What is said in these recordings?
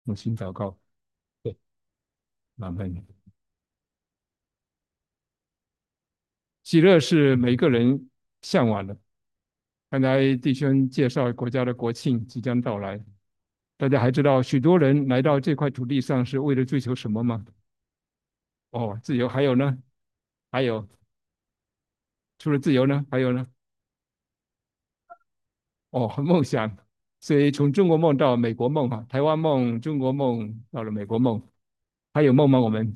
用心祷告。对，阿门。喜乐是每个人向往的。刚才弟兄介绍国家的国庆即将到来，大家还知道许多人来到这块土地上是为了追求什么吗？哦，自由。还有呢？还有除了自由呢？还有呢？哦，梦想。所以从中国梦到美国梦哈，台湾梦、中国梦到了美国梦，还有梦吗？我们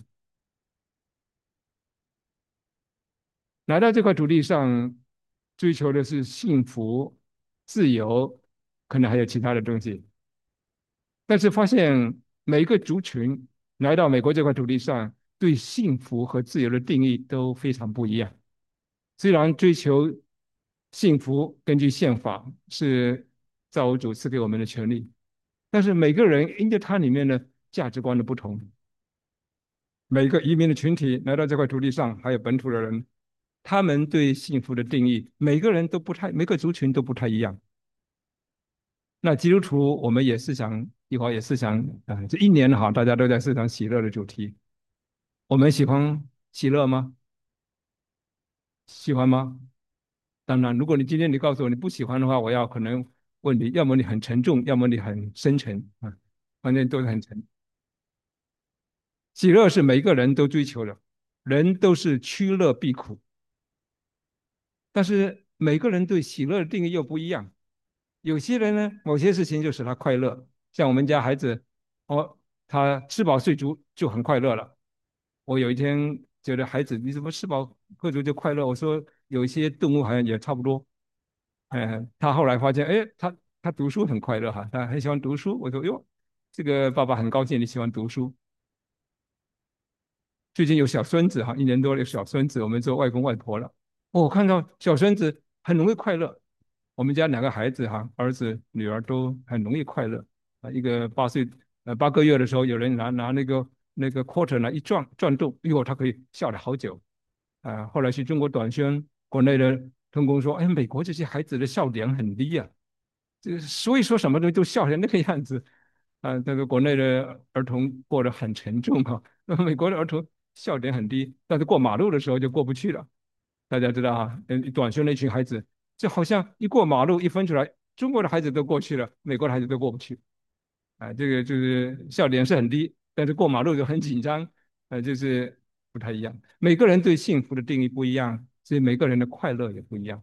来到这块土地上，追求的是幸福、自由，可能还有其他的东西。但是发现每一个族群来到美国这块土地上，对幸福和自由的定义都非常不一样。虽然追求幸福根据宪法是造物主赐给我们的权利，但是每个人因着他里面的价值观的不同，每个移民的群体来到这块土地上，还有本土的人，他们对幸福的定义，每个人都不太，每个族群都不太一样。那基督徒我们也是想，一会儿也是想，这一年哈，大家都在思想喜乐的主题。我们喜欢喜乐吗？喜欢吗？当然，如果你今天你告诉我你不喜欢的话，我要可能问你，要么你很沉重，要么你很深沉啊，反正都是很沉。喜乐是每个人都追求的，人都是趋乐避苦，但是每个人对喜乐的定义又不一样。有些人呢，某些事情就使他快乐，像我们家孩子，哦，他吃饱睡足就很快乐了。我有一天觉得孩子，你怎么吃饱喝足就快乐？我说有一些动物好像也差不多。他后来发现，哎，他读书很快乐哈，他很喜欢读书。我说哟，这个爸爸很高兴你喜欢读书。最近有小孙子哈，1年多的小孙子，我们做外公外婆了。我看到小孙子很容易快乐。我们家2个孩子哈，儿子女儿都很容易快乐。一个8岁8个月的时候，有人拿那个 quarter 来一转动，哎呦，他可以笑了好久。后来去中国短宣，国内的同工说，哎，美国这些孩子的笑点很低呀、所以说什么东西都笑成那个样子。这个国内的儿童过得很沉重哈，那么美国的儿童笑点很低，但是过马路的时候就过不去了。大家知道哈，短宣的一群孩子，就好像一过马路一分出来，中国的孩子都过去了，美国的孩子都过不去。这个就是笑点是很低，但是过马路就很紧张。就是不太一样。每个人对幸福的定义不一样，所以每个人的快乐也不一样。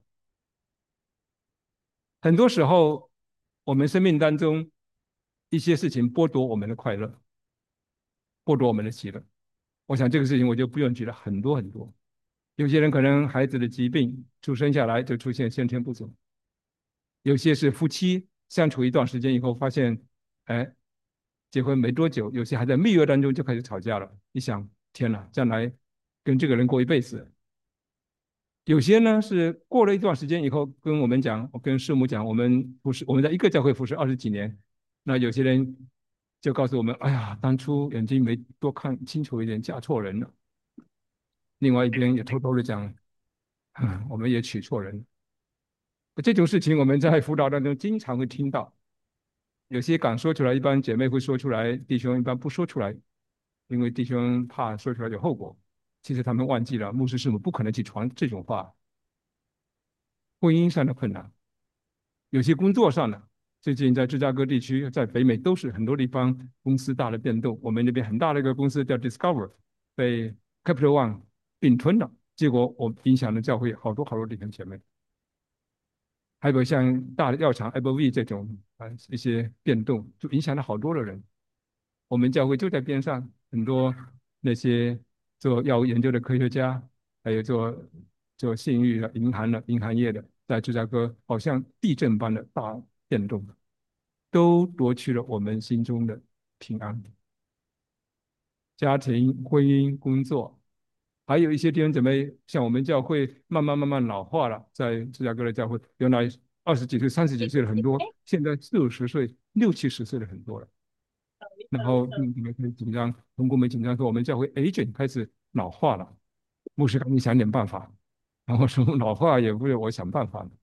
很多时候，我们生命当中一些事情剥夺我们的快乐，剥夺我们的喜乐。我想这个事情我就不用举了很多很多。有些人可能孩子的疾病出生下来就出现先天不足，有些是夫妻相处一段时间以后发现，哎，结婚没多久，有些还在蜜月当中就开始吵架了。你想，天哪，将来跟这个人过一辈子。有些呢是过了一段时间以后跟我们讲，我跟师母讲，我们在一个教会服侍20几年。那有些人就告诉我们，哎呀，当初眼睛没多看清楚一点，嫁错人了。另外一边也偷偷的讲，我们也娶错人。这种事情我们在辅导当中经常会听到。有些敢说出来，一般姐妹会说出来，弟兄一般不说出来，因为弟兄怕说出来有后果。其实他们忘记了，牧师师母不可能去传这种话。婚姻上的困难，有些工作上的，最近在芝加哥地区，在北美都是很多地方公司大的变动。我们那边很大的一个公司叫 Discover，被 Capital One 并吞了，结果我影响了教会好多好多弟兄姐妹。还有像大的药厂 AbbVie 这种一些变动，就影响了好多的人。我们教会就在边上，很多那些做药物研究的科学家，还有做信誉的银行业的，在芝加哥好像地震般的大变动，都夺去了我们心中的平安。家庭、婚姻、工作，还有一些弟兄姐妹，像我们教会慢慢老化了，在芝加哥的教会，原来20几岁、30几岁的很多，现在40岁、60、70岁的很多了。然后你们可以紧张，同工们紧张说我们教会 agent 开始老化了，牧师赶紧想点办法。然后说老化也不是我想办法的。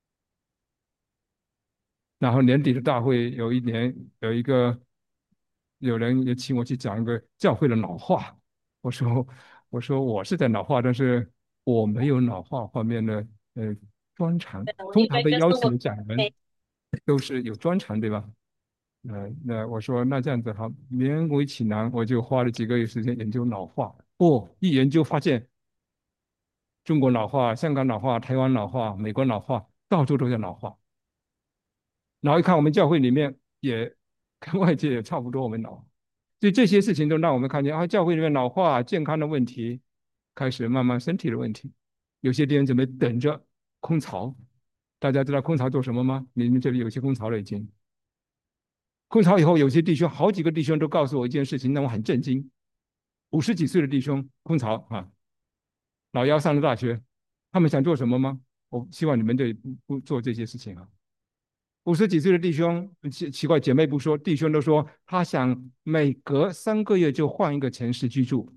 然后年底的大会有一年有一个有人也请我去讲一个教会的老化，我说我是在老化，但是我没有老化方面的呃专长。通常被邀请的讲员都是有专长，对吧？那我说那这样子好，勉为其难，我就花了几个月时间研究老化。哦，一研究发现中国老化、香港老化、台湾老化、美国老化，到处都在老化。然后一看我们教会里面也跟外界也差不多，我们老，所以这些事情都让我们看见啊，教会里面老化、健康的问题，开始慢慢身体的问题。有些弟兄姊妹等着空巢，大家知道空巢做什么吗？你们这里有些空巢了已经。空巢以后，有些弟兄，好几个弟兄都告诉我一件事情，让我很震惊。50几岁的弟兄空巢啊，老幺上了大学，他们想做什么吗？我希望你们这不做这些事情啊。50几岁的弟兄，奇怪，姐妹不说，弟兄都说他想每隔3个月就换一个城市居住。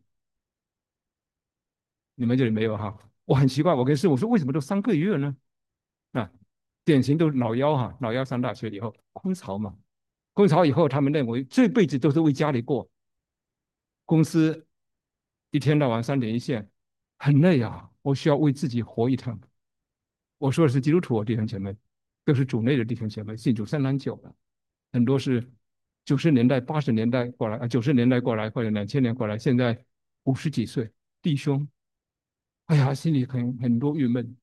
你们这里没有哈？我很奇怪，我跟师母说，为什么都3个月呢？啊，典型都是老幺哈，老幺上大学以后空巢嘛，空巢以后，他们认为这辈子都是为家里过，公司一天到晚3点一线，很累啊，我需要为自己活一趟。我说的是基督徒弟兄姐妹，都是主内的弟兄姐妹，信主3、9的，很多是90年代、80年代过来啊，90年代过来或者2000年过来，现在50几岁弟兄，哎呀，心里很多郁闷。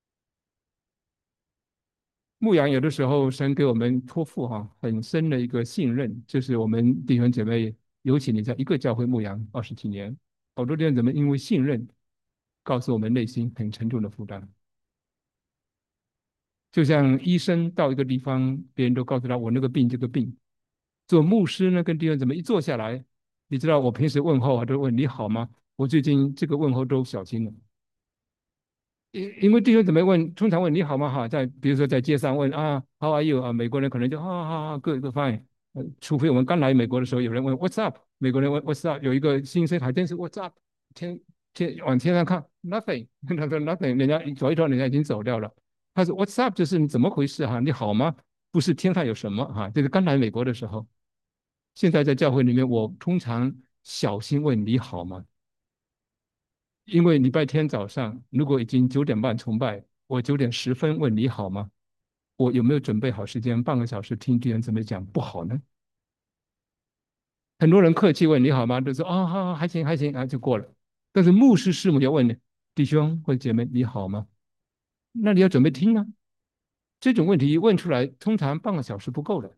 牧羊有的时候神给我们托付哈，很深的一个信任，就是我们弟兄姐妹，尤其你在一个教会牧羊20几年，好多弟兄姊妹因为信任，告诉我们内心很沉重的负担。就像医生到一个地方，别人都告诉他我那个病这个病，做牧师呢跟弟兄姊妹一坐下来，你知道我平时问候啊都问你好吗？我最近这个问候都小心了。因为弟兄姊妹问，通常问你好吗？哈，在比如说在街上问啊，How are you？啊，美国人可能就good fine。除非我们刚来美国的时候，有人问 What's up？美国人问 What's up？有一个新生还真是 What's up？天往天上看 nothing，他说 nothing，人家走一走，人家已经走掉了。他说 What's up？就是你怎么回事哈？你好吗？不是天上有什么哈？这是刚来美国的时候。现在在教会里面，我通常小心问你好吗？因为礼拜天早上如果已经9点半崇拜，我9点10分问你好吗？我有没有准备好时间半个小时听弟兄姊妹讲不好呢？很多人客气问你好吗，都说好还行还行啊就过了。但是牧师师母要问你弟兄或者姐妹你好吗？那你要准备听啊。这种问题一问出来，通常半个小时不够的，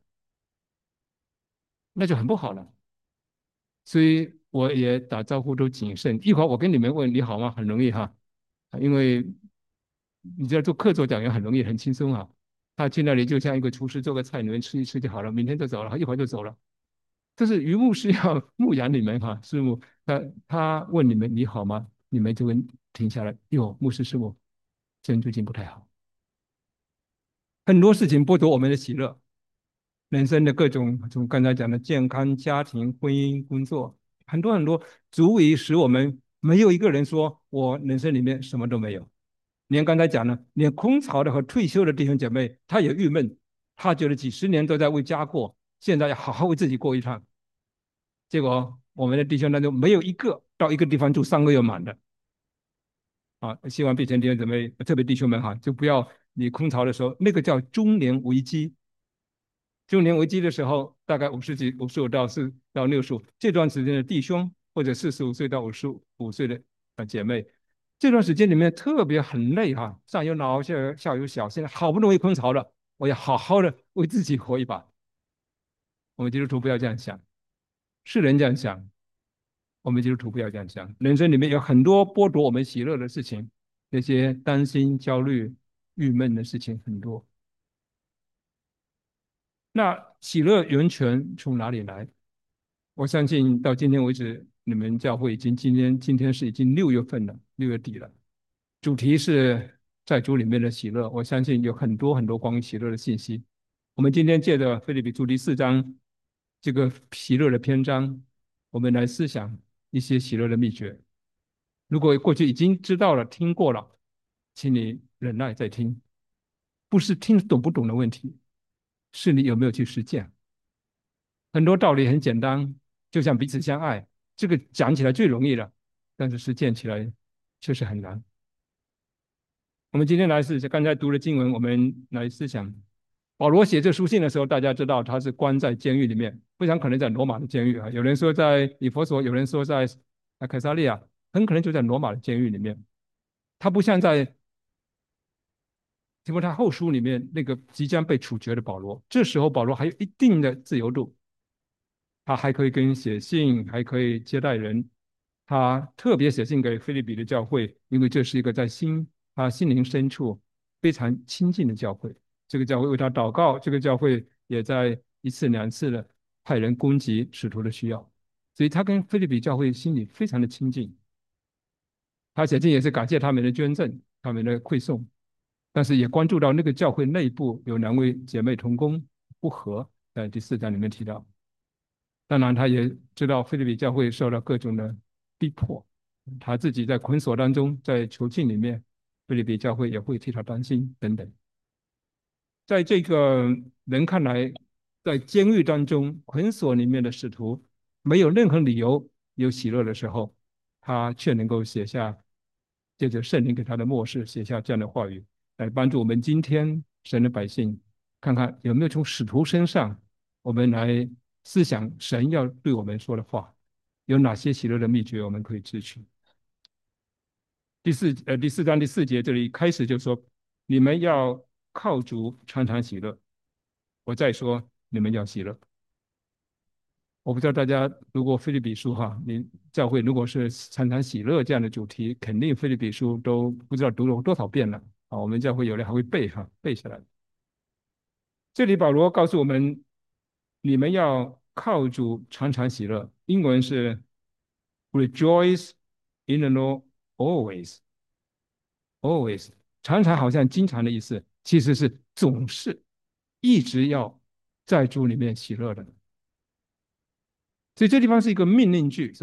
那就很不好了。所以我也打招呼都谨慎。一会儿我跟你们问你好吗，很容易哈，因为你知道做客座讲员很容易很轻松啊。他去那里就像一个厨师做个菜，你们吃一吃就好了，明天就走了，一会儿就走了。但是于牧师要牧养你们哈，师母他问你们你好吗？你们就会停下来。哟，牧师师母，真最近不太好，很多事情剥夺我们的喜乐。人生的各种，从刚才讲的健康、家庭、婚姻、工作，很多很多，足以使我们没有一个人说我人生里面什么都没有。连刚才讲的，连空巢的和退休的弟兄姐妹，他也郁闷，他觉得几十年都在为家过，现在要好好为自己过一趟。结果我们的弟兄当中没有一个到一个地方住3个月满的啊！希望弟兄姐妹，特别弟兄们哈，就不要你空巢的时候，那个叫中年危机。中年危机的时候，大概50几、55到65这段时间的弟兄，或者45岁到55岁的姐妹，这段时间里面特别很累哈，上有老下有小，现在好不容易空巢了，我要好好的为自己活一把。我们基督徒不要这样想，世人这样想，我们基督徒不要这样想。人生里面有很多剥夺我们喜乐的事情，那些担心、焦虑、郁闷的事情很多。那喜乐源泉从哪里来？我相信到今天为止，你们教会今天是已经6月份了，6月底了。主题是在主里面的喜乐，我相信有很多很多关于喜乐的信息。我们今天借着腓立比书第4章这个喜乐的篇章，我们来思想一些喜乐的秘诀。如果过去已经知道了、听过了，请你忍耐再听，不是听懂不懂的问题，是你有没有去实践。 很多道理很简单，就像彼此相爱，这个讲起来最容易了，但是实践起来确实很难。我们今天来是刚才读的经文，我们来思想，保罗写这书信的时候，大家知道他是关在监狱里面，非常可能在罗马的监狱啊。有人说在以弗所，有人说在凯撒利亚，很可能就在罗马的监狱里面。他不像在提摩太后书里面那个即将被处决的保罗，这时候保罗还有一定的自由度，他还可以跟人写信，还可以接待人。他特别写信给菲利比的教会，因为这是一个在他心灵深处非常亲近的教会。这个教会为他祷告，这个教会也在一次两次的派人攻击使徒的需要，所以他跟菲利比教会心里非常的亲近。他写信也是感谢他们的捐赠，他们的馈送，但是也关注到那个教会内部有2位姐妹同工不和，在第4章里面提到。当然，他也知道菲利比教会受到各种的逼迫，他自己在捆锁当中，在囚禁里面，菲利比教会也会替他担心等等。在这个人看来，在监狱当中捆锁里面的使徒，没有任何理由有喜乐的时候，他却能够写下，借着圣灵给他的默示，写下这样的话语，来帮助我们今天神的百姓，看看有没有从使徒身上，我们来思想神要对我们说的话，有哪些喜乐的秘诀我们可以支取。第4章第4节这里开始就说，你们要靠主常常喜乐。我再说，你们要喜乐。我不知道大家读过菲利比书哈，你教会如果是常常喜乐这样的主题，肯定菲利比书都不知道读了多少遍了啊。我们教会有的还会背哈，背下来。这里保罗告诉我们，你们要靠主常常喜乐。英文是 rejoice in the Lord always。always 常常好像经常的意思，其实是总是一直要在主里面喜乐的。所以这地方是一个命令句。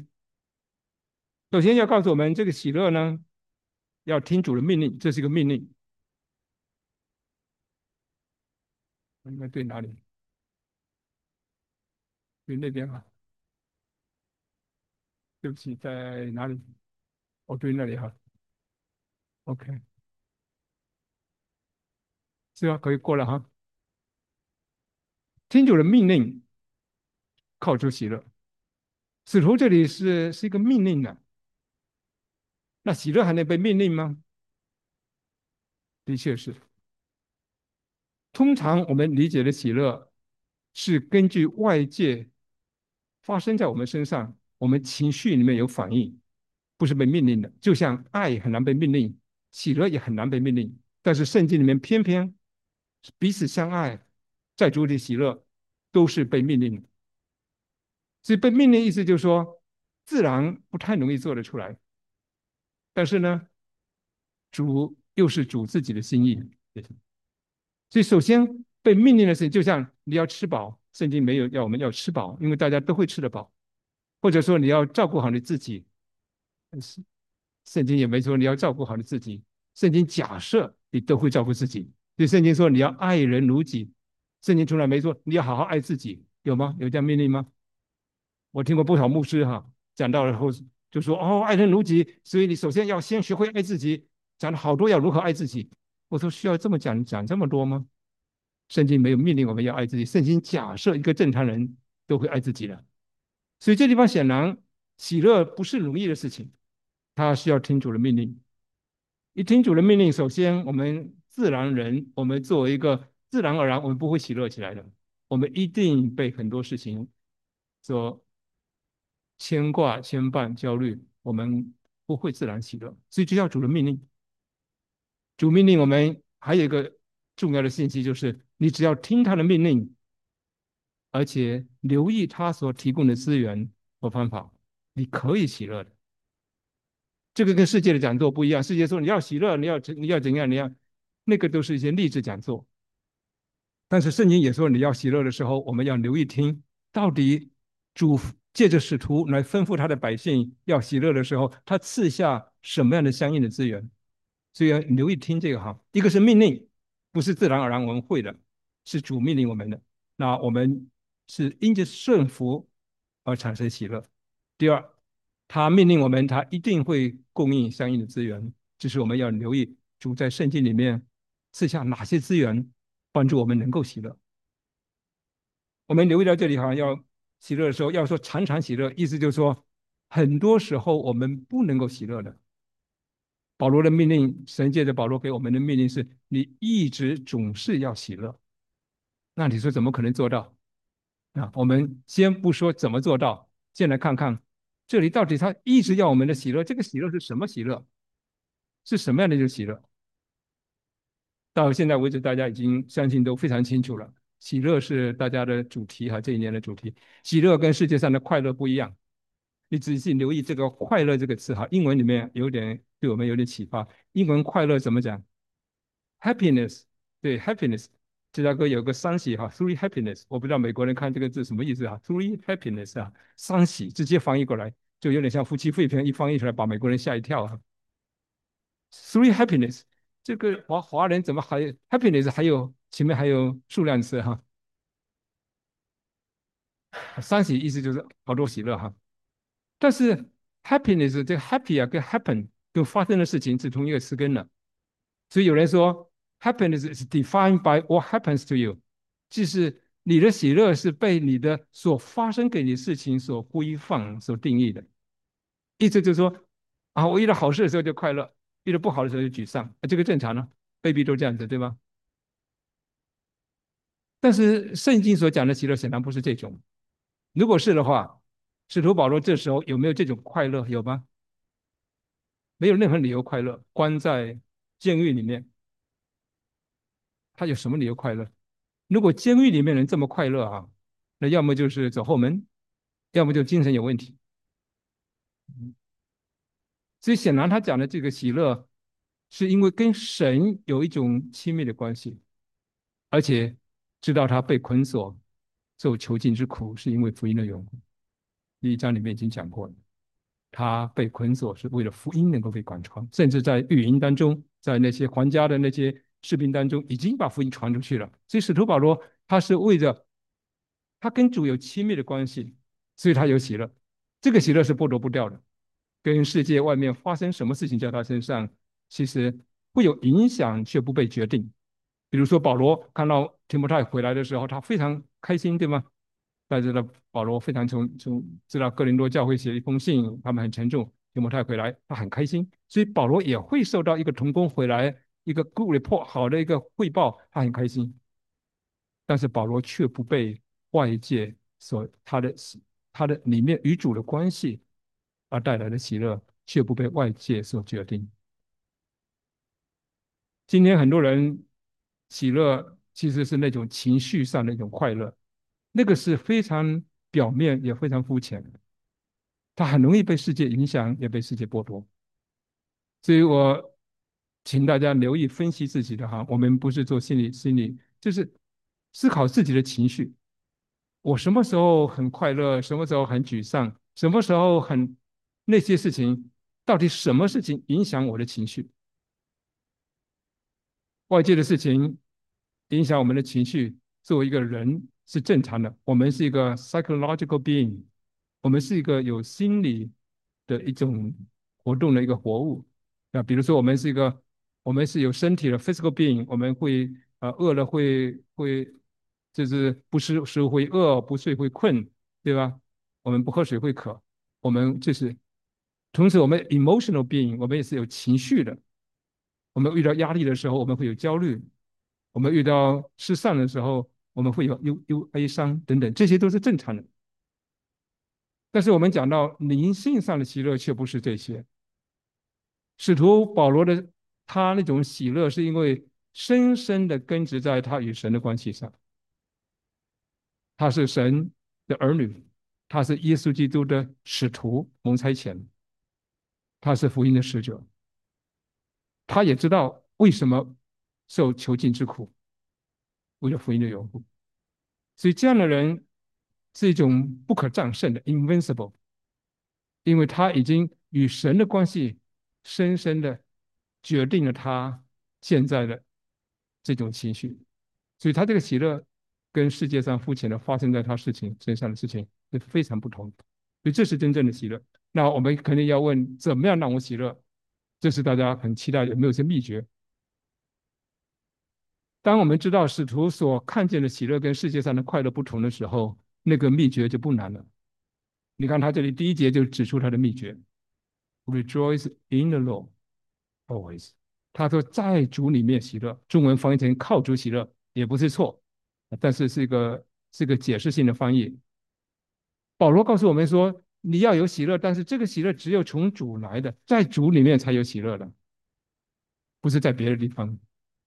首先要告诉我们，这个喜乐呢，要听主的命令，这是一个命令。应该对哪里？对那边啊？对不起，在哪里？哦，对那里哈。OK，是吧？可以过了哈。听主的命令，靠主喜乐。使徒这里是一个命令的，那喜乐还能被命令吗？的确是。通常我们理解的喜乐，是根据外界发生在我们身上，我们情绪里面有反应，不是被命令的。就像爱很难被命令，喜乐也很难被命令。但是圣经里面偏偏彼此相爱，在主里喜乐，都是被命令的。所以被命令意思就是说，自然不太容易做得出来。但是呢，主又是主自己的心意。所以，首先被命令的事情，就像你要吃饱，圣经没有要我们要吃饱，因为大家都会吃得饱；或者说你要照顾好你自己，圣经也没说你要照顾好你自己。圣经假设你都会照顾自己，所以圣经说你要爱人如己。圣经从来没说你要好好爱自己，有吗？有这样命令吗？我听过不少牧师哈讲到了后就说哦，爱人如己，所以你首先要先学会爱自己，讲了好多要如何爱自己。我说需要这么讲这么多吗？圣经没有命令我们要爱自己，圣经假设一个正常人都会爱自己的，所以这地方显然喜乐不是容易的事情，他需要听主的命令。一听主的命令，首先我们自然人，我们作为一个自然而然，我们不会喜乐起来的，我们一定被很多事情所牵挂、牵绊、焦虑，我们不会自然喜乐，所以就要主的命令。主命令我们还有一个重要的信息，就是你只要听他的命令，而且留意他所提供的资源和方法，你可以喜乐的。这个跟世界的讲座不一样，世界说你要喜乐，你要怎样，那个都是一些励志讲座。但是圣经也说，你要喜乐的时候，我们要留意听，到底主借着使徒来吩咐他的百姓要喜乐的时候，他赐下什么样的相应的资源。所以要留意听这个哈，一个是命令，不是自然而然我们会的，是主命令我们的。那我们是因着顺服而产生喜乐。第二，他命令我们，他一定会供应相应的资源，就是我们要留意主在圣经里面赐下哪些资源，帮助我们能够喜乐。我们留意到这里，好像要喜乐的时候，要说常常喜乐，意思就是说，很多时候我们不能够喜乐的。保罗的命令，神借着保罗给我们的命令是：你一直总是要喜乐。那你说怎么可能做到？啊，我们先不说怎么做到，先来看看这里到底他一直要我们的喜乐，这个喜乐是什么喜乐？是什么样的一种喜乐？到现在为止，大家已经相信都非常清楚了。喜乐是大家的主题哈，这一年的主题。喜乐跟世界上的快乐不一样。你仔细留意这个"快乐"这个词哈，英文里面有点对我们有点启发。英文快乐怎么讲？happiness，对，happiness。芝加哥有个双喜哈，three happiness，我不知道美国人看这个字什么意思哈，three happiness 啊，双喜直接翻译过来就有点像夫妻肺片，一翻译出来把美国人吓一跳啊。three happiness，这个华人怎么还 happiness 还有前面还有数量词哈？双喜意思就是好多喜乐哈。但是 happiness 这个 happy 啊跟 happen 跟发生的事情是同一个词根的，所以有人说 happiness is defined by what happens to you，就是你的喜乐是被你的所发生给你的事情所规范、所定义的。意思就是说啊，我遇到好事的时候就快乐，遇到不好的时候就沮丧，这个正常呢，baby 都这样子，对吧？但是圣经所讲的喜乐显然不是这种。如果是的话，使徒保罗这时候有没有这种快乐？有吗？没有任何理由快乐，关在监狱里面，他有什么理由快乐？如果监狱里面人这么快乐啊，那要么就是走后门，要么就精神有问题。所以显然他讲的这个喜乐，是因为跟神有一种亲密的关系，而且知道他被捆锁、受囚禁之苦，是因为福音的缘故。第一章里面已经讲过了。他被捆锁是为了福音能够被广传，甚至在狱营当中，在那些皇家的那些士兵当中，已经把福音传出去了。所以使徒保罗他是为着他跟主有亲密的关系，所以他有喜乐。这个喜乐是剥夺不掉的，跟世界外面发生什么事情在他身上，其实会有影响，却不被决定。比如说保罗看到提摩太回来的时候，他非常开心，对吗？带着的保罗非常从知道哥林多教会写了一封信，他们很沉重，提摩太回来，他很开心，所以保罗也会受到一个同工回来一个 good report 好的一个汇报，他很开心。但是保罗却不被外界所他的里面与主的关系而带来的喜乐，却不被外界所决定。今天很多人喜乐其实是那种情绪上的一种快乐，那个是非常表面也非常肤浅的，它很容易被世界影响，也被世界剥夺。所以我请大家留意分析自己的哈，我们不是做心理，就是思考自己的情绪。我什么时候很快乐，什么时候很沮丧，什么时候很那些事情，到底什么事情影响我的情绪？外界的事情影响我们的情绪，作为一个人是正常的。我们是一个 psychological being，我们是一个有心理的一种活动的一个活物。啊，比如说我们是有身体的 physical being，我们会饿了会就是不吃食物会饿，不睡会困，对吧？我们不喝水会渴，我们就是同时我们 emotional being，我们也是有情绪的。我们遇到压力的时候，我们会有焦虑；我们遇到失散的时候，我们会有哀伤等等，这些都是正常的。但是我们讲到灵性上的喜乐，却不是这些。使徒保罗的他那种喜乐，是因为深深的根植在他与神的关系上。他是神的儿女，他是耶稣基督的使徒蒙差遣，他是福音的使者，他也知道为什么受囚禁之苦，为了福音的缘故。所以这样的人是一种不可战胜的 invincible，因为他已经与神的关系深深的决定了他现在的这种情绪，所以他这个喜乐跟世界上肤浅的发生在他事情身上的事情是非常不同的。所以这是真正的喜乐。那我们肯定要问，怎么样让我喜乐？这是大家很期待有没有一些秘诀？当我们知道使徒所看见的喜乐跟世界上的快乐不同的时候，那个秘诀就不难了。你看他这里第一节就指出他的秘诀：Rejoice in the Lord always。他说在主里面喜乐，中文翻译成靠主喜乐也不是错，但是是个解释性的翻译。保罗告诉我们说，你要有喜乐，但是这个喜乐只有从主来的，在主里面才有喜乐的，不是在别的地方。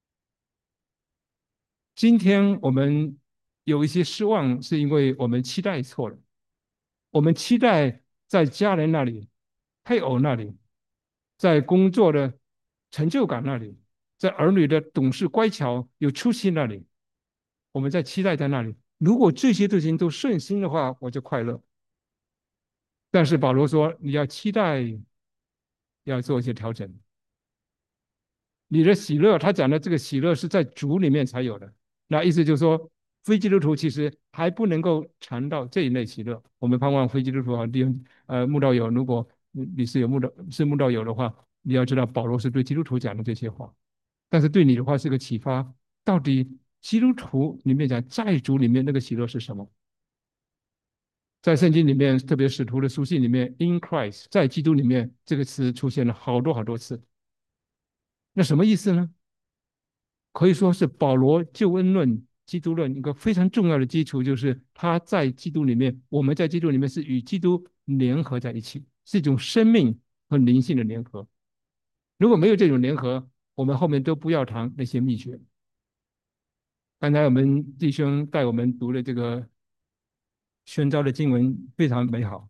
今天我们有一些失望，是因为我们期待错了。我们期待在家人那里、配偶那里，在工作的成就感那里，在儿女的懂事乖巧、有出息那里，我们在期待在那里。如果这些事情都顺心的话，我就快乐。但是保罗说，你要期待，要做一些调整。你的喜乐，他讲的这个喜乐是在主里面才有的。那意思就是说，非基督徒其实还不能够尝到这一类喜乐。我们盼望非基督徒啊，弟兄慕道友，如果你是慕道友的话，你要知道保罗是对基督徒讲的这些话，但是对你的话是个启发。到底基督徒里面讲在主里面那个喜乐是什么？在圣经里面，特别使徒的书信里面，"in Christ" 在基督里面这个词出现了好多好多次。那什么意思呢？可以说是保罗救恩论、基督论一个非常重要的基础，就是他在基督里面，我们在基督里面是与基督联合在一起，是一种生命和灵性的联合。如果没有这种联合，我们后面都不要谈那些秘诀。刚才我们弟兄带我们读的这个宣召的经文非常美好。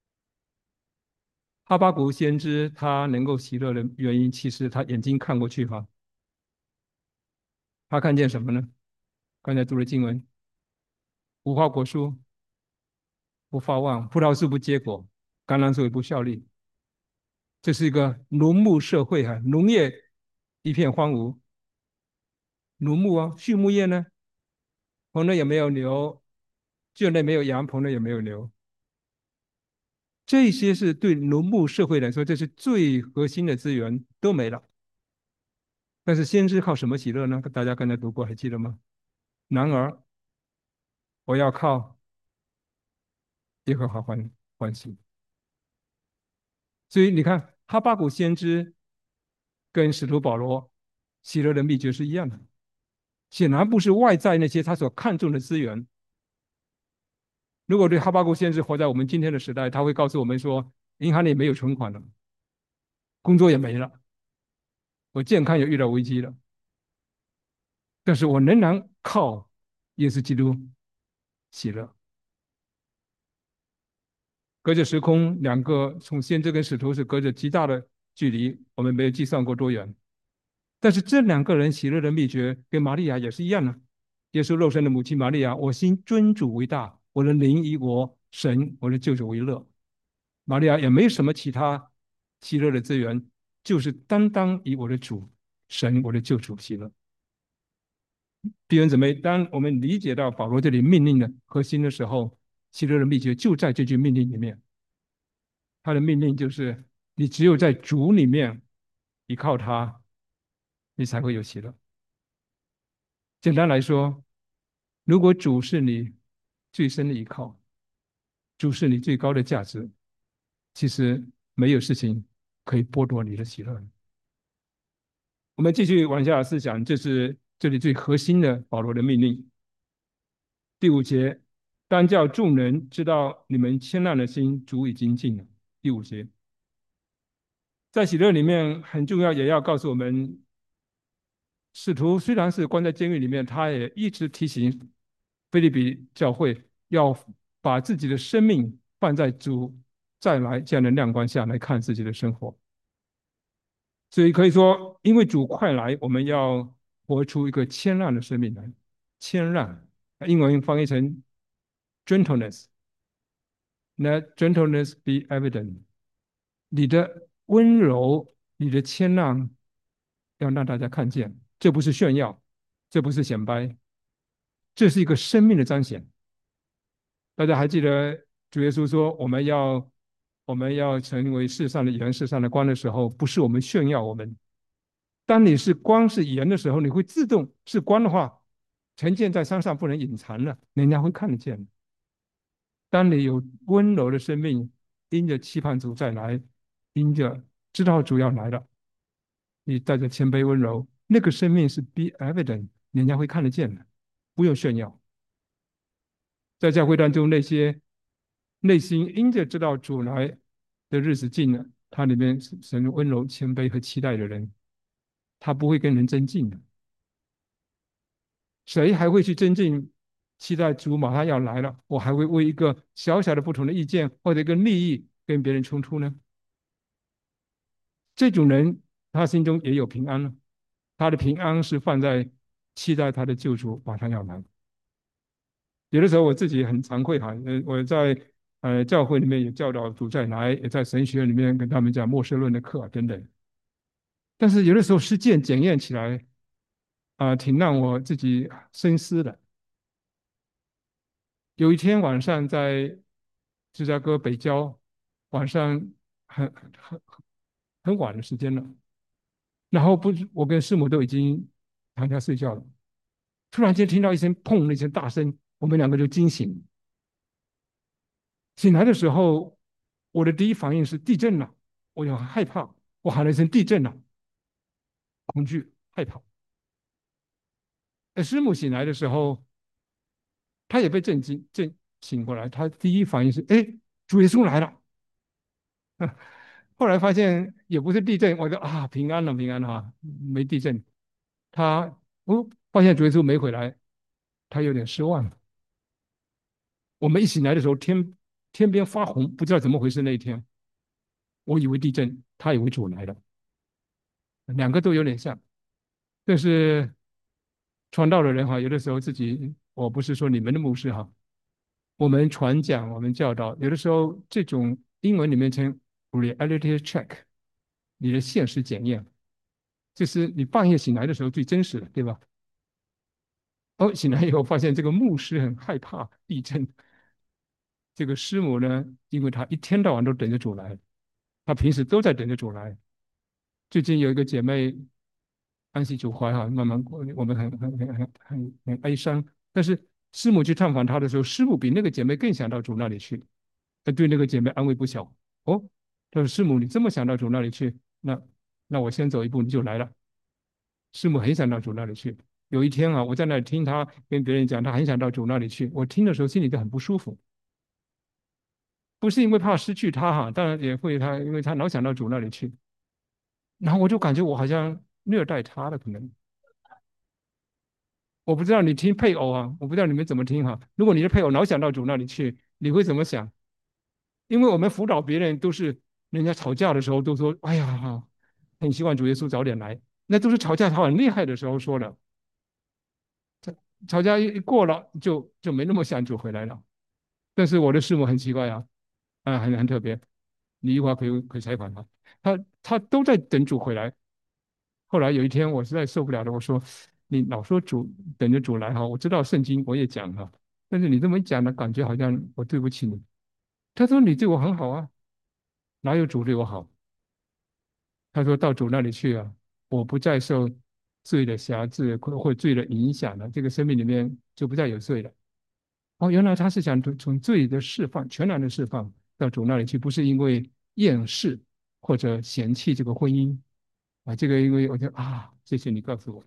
哈巴谷先知他能够喜乐的原因，其实他眼睛看过去哈，他看见什么呢？刚才读的经文：无花果树不发旺，葡萄树不结果，橄榄树也不效力。这是一个农牧社会哈，农业一片荒芜。农牧啊，畜牧业呢，棚内也没有牛，圈内没有羊，棚内也没有牛。这些是对农牧社会来说，这是最核心的资源都没了。但是先知靠什么喜乐呢？大家刚才读过，还记得吗？然而我要靠耶和华欢喜。所以你看，哈巴谷先知跟使徒保罗喜乐的秘诀是一样的，显然不是外在那些他所看重的资源。如果对哈巴谷先知活在我们今天的时代，他会告诉我们说，银行里没有存款了，工作也没了，我健康也遇到危机了，但是我仍然靠耶稣基督喜乐。隔着时空，两个从先知跟使徒是隔着极大的距离，我们没有计算过多远。但是这两个人喜乐的秘诀跟玛利亚也是一样的。耶稣肉身的母亲玛利亚，我心尊主为大，我的灵以我神我的救主为乐。玛利亚也没什么其他喜乐的资源，就是单单以我的主神我的救主喜乐。弟兄姊妹，当我们理解到保罗这里命令的核心的时候，喜乐的秘诀就在这句命令里面。他的命令就是：你只有在主里面依靠他，你才会有喜乐。简单来说，如果主是你最深的依靠，主是你最高的价值，其实没有事情可以剥夺你的喜乐。我们继续往下思想，这是这里最核心的保罗的命令。第五节，当叫众人知道你们谦让的心，主已经尽了。第五节，在喜乐里面很重要，也要告诉我们，使徒虽然是关在监狱里面，他也一直提醒菲利比教会要把自己的生命放在主再来这样的亮光下来看自己的生活。所以可以说，因为主快来，我们要活出一个谦让的生命来。谦让，英文翻译成 gentleness，let gentleness be evident。你的温柔，你的谦让，要让大家看见，这不是炫耀，这不是显摆， 这是一个生命的彰显。大家还记得主耶稣说，我们要成为世上的盐、世上的光的时候，不是我们炫耀我们。当你是光是盐的时候，你会自动是光的话，成见在山上不能隐藏了，人家会看得见。当你有温柔的生命，因着期盼主再来，因着知道主要来了，你带着谦卑温柔，那个生命是 be evident，人家会看得见的，不用炫耀。在教会当中，那些内心因着知道主来的日子近了，他里面是神温柔、谦卑和期待的人，他不会跟人争竞的。谁还会去增进期待主马上要来了？我还会为一个小小的不同的意见或者一个利益跟别人冲突呢？这种人他心中也有平安了，他的平安是放在期待他的救主马上要来。有的时候我自己很惭愧哈，我在教会里面也教导主再来，也在神学院里面跟他们讲末世论的课等等。但是有的时候实践检验起来挺让我自己深思的。有一天晚上在芝加哥北郊，晚上很很晚的时间了，然后不是我跟师母都已经躺下睡觉了，突然间听到一声砰的一声大声，我们两个就惊醒。醒来的时候，我的第一反应是地震了，我就很害怕，我喊了一声地震了，恐惧害怕。师母醒来的时候，她也被震醒过来，她第一反应是哎，主耶稣来了。后来发现也不是地震，我说平安了平安了没地震。我发现主耶稣没回来，他有点失望。我们一醒来的时候，天边发红，不知道怎么回事。那一天，我以为地震，他以为主来了，两个都有点像。但是传道的人哈，有的时候自己，我不是说你们的牧师哈，我们传讲，我们教导，有的时候这种英文里面称 reality check，你的现实检验，就是你半夜醒来的时候最真实的，对吧？醒来以后发现这个牧师很害怕地震，这个师母呢，因为她一天到晚都等着主来，她平时都在等着主来。最近有一个姐妹安息主怀哈，慢慢过，我们很哀伤。但是师母去探访她的时候，师母比那个姐妹更想到主那里去，她对那个姐妹安慰不小。哦，她说师母你这么想到主那里去，那我先走一步你就来了。师母很想到主那里去。有一天啊，我在那里听她跟别人讲，她很想到主那里去。我听的时候心里就很不舒服，不是因为怕失去她哈，当然也会她，因为她老想到主那里去。然后我就感觉我好像虐待她了，可能我不知道你听配偶啊，我不知道你们怎么听哈。如果你的配偶老想到主那里去，你会怎么想？因为我们辅导别人都是人家吵架的时候都说，哎呀，很希望主耶稣早点来，那都是吵架吵很厉害的时候说的。吵架一过了就没那么想主回来了。但是我的师母很奇怪啊，很特别，你一会儿可以采访他，他都在等主回来。后来有一天我实在受不了了，我说你老说主等着主来哈，我知道圣经我也讲哈，但是你这么一讲呢，感觉好像我对不起你。他说你对我很好啊，哪有主对我好？他说到主那里去啊，我不再受罪的辖制或罪的影响了，这个生命里面就不再有罪了。哦，原来他是想从罪的释放，全然的释放到主那里去，不是因为厌世或者嫌弃这个婚姻这个因为我觉得谢谢你告诉我，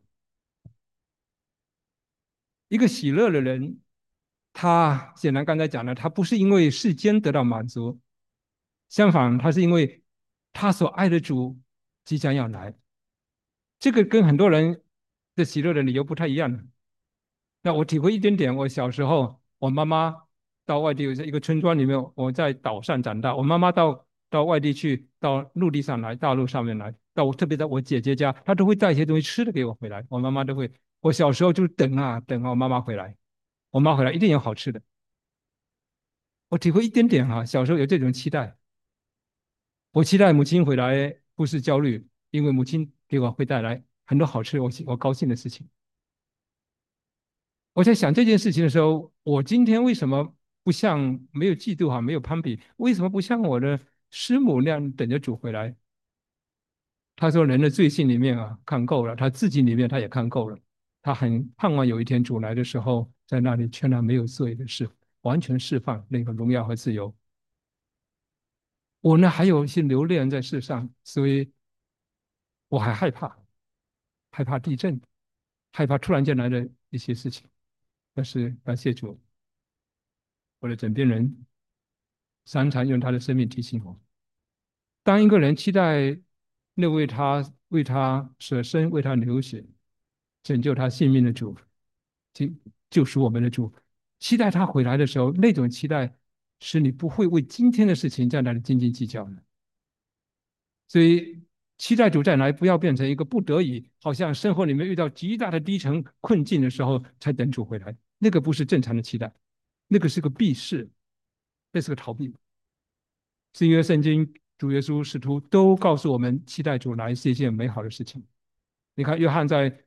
一个喜乐的人，他显然刚才讲了，他不是因为世间得到满足，相反，他是因为他所爱的主即将要来。这个跟很多人的喜乐的理由不太一样的。那我体会一点点，我小时候，我妈妈到外地有一个村庄里面，我在岛上长大，我妈妈到外地去，到陆地上来，大陆上面来，特别在我姐姐家，她都会带一些东西吃的给我回来。我妈妈都会，我小时候就等啊等啊，我妈妈回来，我妈回来一定有好吃的。我体会一点点小时候有这种期待。我期待母亲回来，不是焦虑，因为母亲给我会带来很多好吃，我高兴的事情。 我在想这件事情的时候，我今天为什么不像没有嫉妒哈，没有攀比，为什么不像我的师母那样等着主回来？他说人的罪性里面啊看够了，他自己里面他也看够了，他很盼望有一天主来的时候，在那里全然没有罪的事，完全释放那个荣耀和自由。我呢还有一些留恋在世上，所以我还害怕，害怕地震，害怕突然间来的一些事情。但是感谢主，我的枕边人常常用他的生命提醒我：当一个人期待那为他舍身、为他流血、拯救他性命的主，救救赎我们的主，期待他回来的时候，那种期待使你不会为今天的事情在那里斤斤计较的。所以，期待主再来，不要变成一个不得已，好像生活里面遇到极大的低沉困境的时候才等主回来，那个不是正常的期待，那个是个避世，那是个逃避。新约圣经、主耶稣、使徒都告诉我们，期待主来是一件美好的事情。你看，约翰在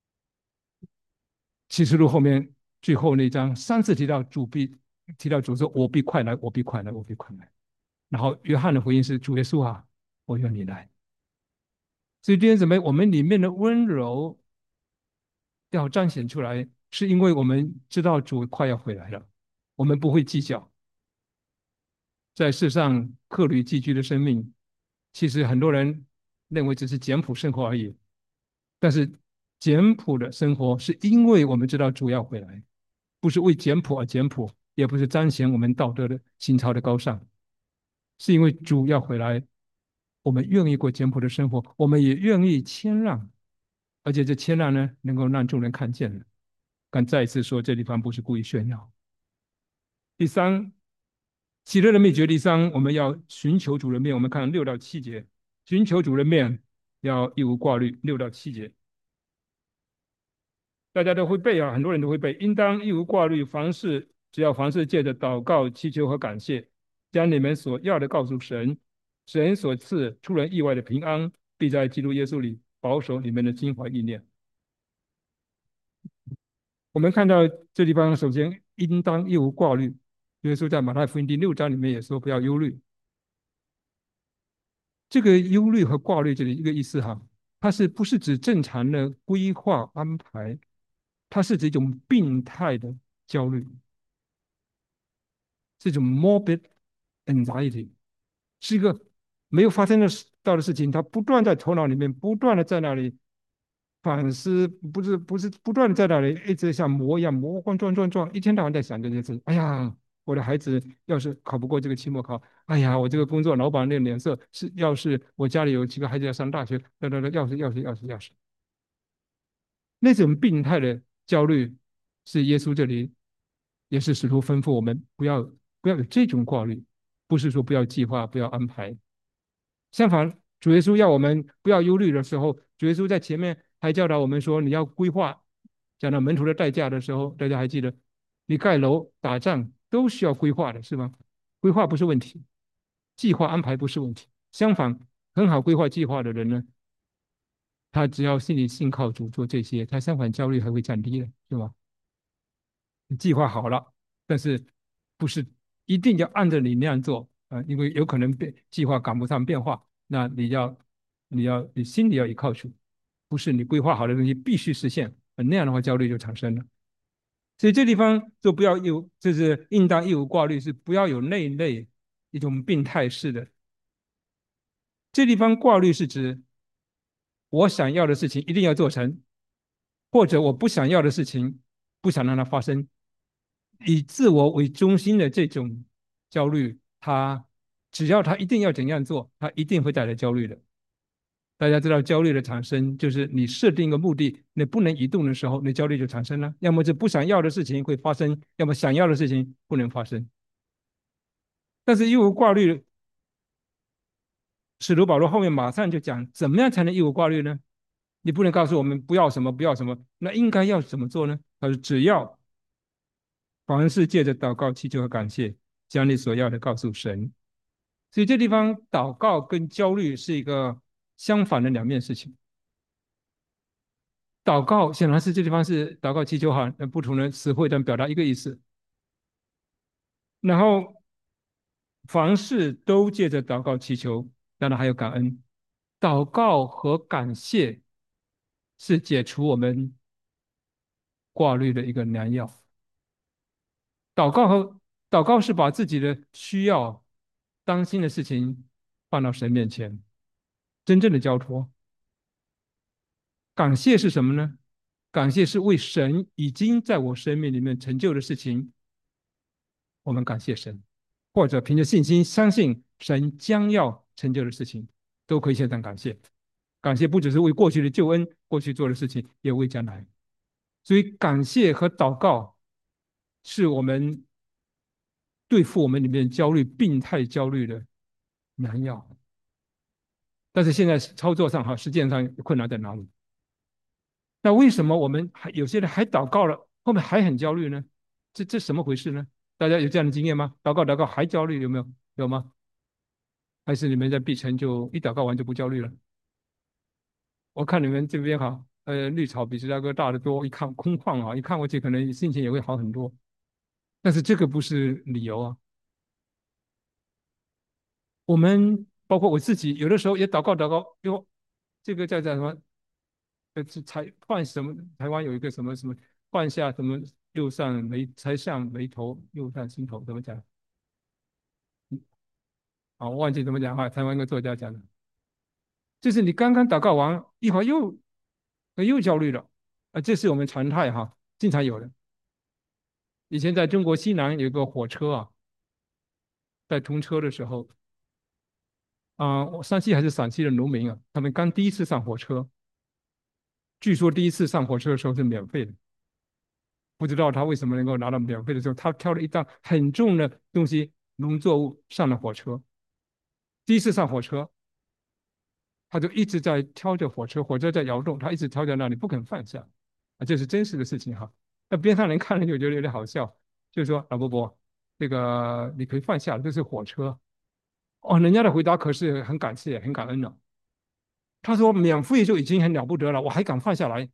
启示录后面最后那章3次提到主说：“我必快来，我必快来，我必快来。”然后约翰的回应是：“主耶稣啊，我愿你来。”所以弟兄姊妹，我们里面的温柔要彰显出来，是因为我们知道主快要回来了，我们不会计较在世上客旅寄居的生命。其实很多人认为只是简朴生活而已，但是简朴的生活是因为我们知道主要回来，不是为简朴而简朴，也不是彰显我们道德的情操的高尚，是因为主要回来，我们愿意过简朴的生活，我们也愿意谦让，而且这谦让呢，能够让众人看见了。敢再一次说，这地方不是故意炫耀。第三，喜乐的秘诀。第三，我们要寻求主人面。我们看6到7节，寻求主人面要一无挂虑。6到7节，大家都会背啊，很多人都会背。应当一无挂虑，只要凡事借着祷告、祈求和感谢，将你们所要的告诉神，神所赐出人意外的平安，必在基督耶稣里保守你们的心怀意念。我们看到这地方，首先应当一无挂虑。耶稣在马太福音第6章里面也说不要忧虑。这个忧虑和挂虑这里一个意思哈，它是不是指正常的规划安排？它是指一种病态的焦虑，是一种 morbid anxiety，是一个没有发生到的事情，它不断在头脑里面不断的在那里反思，不是不断的在那里一直像魔一样魔光撞，一天到晚在想这件事。哎呀，我的孩子要是考不过这个期末考，哎呀，我这个工作老板那脸色是，要是我家里有几个孩子要上大学，要是，那种病态的焦虑，是耶稣这里也是试图吩咐我们不要有这种挂虑，不是说不要计划，不要安排。相反，主耶稣要我们不要忧虑的时候，主耶稣在前面还教导我们说，你要规划。讲到门徒的代价的时候，大家还记得，你盖楼、打仗都需要规划的，是吗？规划不是问题，计划安排不是问题。相反，很好规划计划的人呢，他只要心里信靠主做这些，他相反焦虑还会降低的，是吧？你计划好了，但是不是一定要按照你那样做啊、因为有可能计划赶不上变化，那你心里要依靠主，不是你规划好的东西必须实现，那样的话焦虑就产生了。所以这地方就不要有，就是应当一无挂虑，是不要有那一类一种病态式的。这地方挂虑是指我想要的事情一定要做成，或者我不想要的事情不想让它发生，以自我为中心的这种焦虑，只要他一定要怎样做，他一定会带来焦虑的。大家知道焦虑的产生，就是你设定一个目的，你不能移动的时候，你焦虑就产生了。要么是不想要的事情会发生，要么想要的事情不能发生。但是义无挂虑，使徒保罗后面马上就讲，怎么样才能义无挂虑呢？你不能告诉我们不要什么不要什么，那应该要怎么做呢？他说，只要凡事借着祷告、祈求和感谢，将你所要的告诉神。所以这地方祷告跟焦虑是一个相反的两面事情。 祷告显然是这地方是祷告祈求哈，不同的词汇但表达一个意思。然后凡事都借着祷告祈求，当然还有感恩。祷告和感谢是解除我们挂虑的一个良药。祷告和祷告是把自己的需要、当心的事情放到神面前，真正的交托。感谢是什么呢？感谢是为神已经在我生命里面成就的事情，我们感谢神，或者凭着信心相信神将要成就的事情，都可以献上感谢。感谢不只是为过去的救恩、过去做的事情，也为将来。所以，感谢和祷告是我们对付我们里面焦虑、病态焦虑的良药。但是现在操作上哈，实践上困难在哪里？那为什么我们还有些人还祷告了，后面还很焦虑呢？这什么回事呢？大家有这样的经验吗？祷告祷告还焦虑，有没有？有吗？还是你们在闭城就一祷告完就不焦虑了？我看你们这边哈，绿草比芝加哥大得多，一看空旷啊，一看过去可能心情也会好很多。但是这个不是理由啊。我们包括我自己，有的时候也祷告祷告，哟，这个叫什么？是换什么？台湾有一个什么什么换下什么右上眉才上眉头，右上心头，怎么讲？啊，我忘记怎么讲哈。台湾一个作家讲的，就是你刚刚祷告完，一会儿又焦虑了，这是我们常态哈，经常有的。以前在中国西南有个火车啊，在通车的时候山西还是陕西的农民啊，他们刚第一次上火车，据说第一次上火车的时候是免费的，不知道他为什么能够拿到免费的时候，他挑了一担很重的东西，农作物上了火车。第一次上火车，他就一直在挑着火车，火车在摇动，他一直挑在那里不肯放下，这是真实的事情哈。那边上人看了就觉得有点好笑，就是说老伯伯，这个你可以放下了，这是火车。哦，人家的回答可是很感谢、很感恩的。他说免费就已经很了不得了，我还敢放下来。